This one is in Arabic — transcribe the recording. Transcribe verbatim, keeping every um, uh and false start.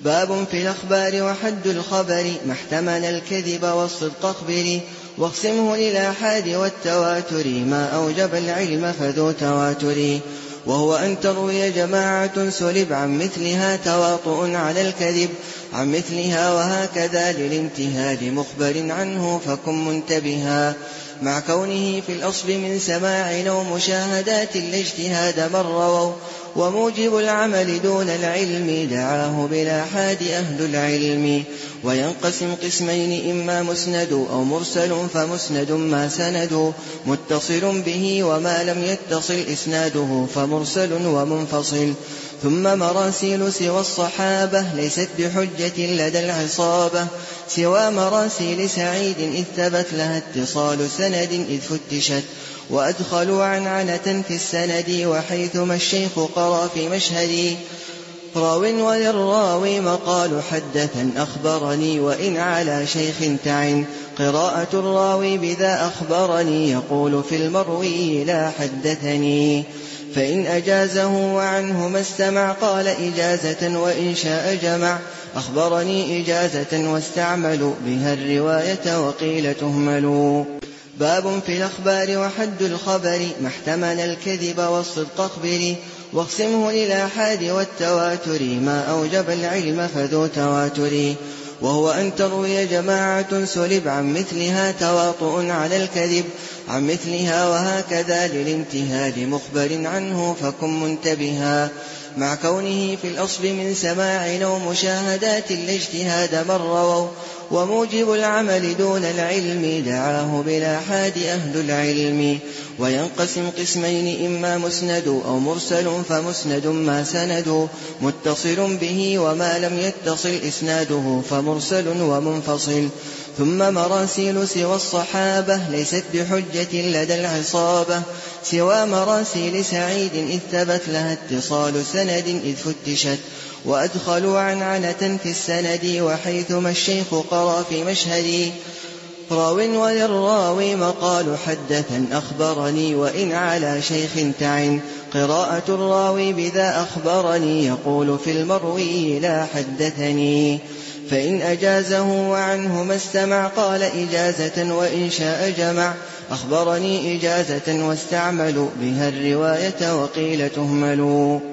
باب في الأخبار وحد الخبر ما احتمل الكذب والصدق اخبري واقسمه للآحاد والتواتر ما أوجب العلم فذو تواتر وهو أن تروي جماعة سلب عن مثلها تواطؤ على الكذب عن مثلها وهكذا للانتهاد مخبر عنه فكن منتبها مع كونه في الأصل من سماع أو مشاهدات لاجتهاد من رووا وموجب العمل دون العلم دعاه بالآحاد أهل العلم وينقسم قسمين إما مسند أو مرسل فمسند ما سند متصل به وما لم يتصل إسناده فمرسل ومنفصل ثم مراسيل سوى الصحابة ليست بحجة لدى العصابة سوى مراسيل سعيد إذ ثبت لها اتصال سند إذ فتشت وأدخلوا عنعنة في السند وحيثما الشيخ قرأ في مشهدي راو وللراوي مقال حدثا أخبرني وإن على شيخ تعن قراءة الراوي بذا أخبرني يقول في المروي لا حدثني فإن أجازه وعنه ما استمع قال إجازة وإن شاء جمع أخبرني إجازة واستعملوا بها الرواية وقيل تهملوا باب في الأخبار وحد الخبر ما احتمل الكذب والصدق اخبري واقسمه للآحاد والتواتر ما أوجب العلم فذو تواتر وهو أن تروي جماعة سلب عن مثلها تواطؤ على الكذب عن مثلها وهكذا للانتهاد مخبر عنه فكن منتبها مع كونه في الأصل من سماع أو مشاهدات لاجتهاد من رووا وموجب العمل دون العلم دعاه بالآحاد أهل العلم وينقسم قسمين إما مسند أو مرسل فمسند ما سند متصل به وما لم يتصل إسناده فمرسل ومنفصل ثم مراسيل سوى الصحابة ليست بحجة لدى العصابة سوى مراسيل سعيد إذ ثبت لها اتصال سند إذ فتشت وأدخلوا عنعنة في السند وحيثما الشيخ قرأ في مشهدي راو وللراوي مقال حدثا أخبرني وإن على شيخ تعن قراءة الراوي بذا أخبرني يقول في المروي لا حدثني فإن أجازه وعنه ما استمع قال إجازة وإن شاء جمع أخبرني إجازة واستعملوا بها الرواية وقيل تهملوا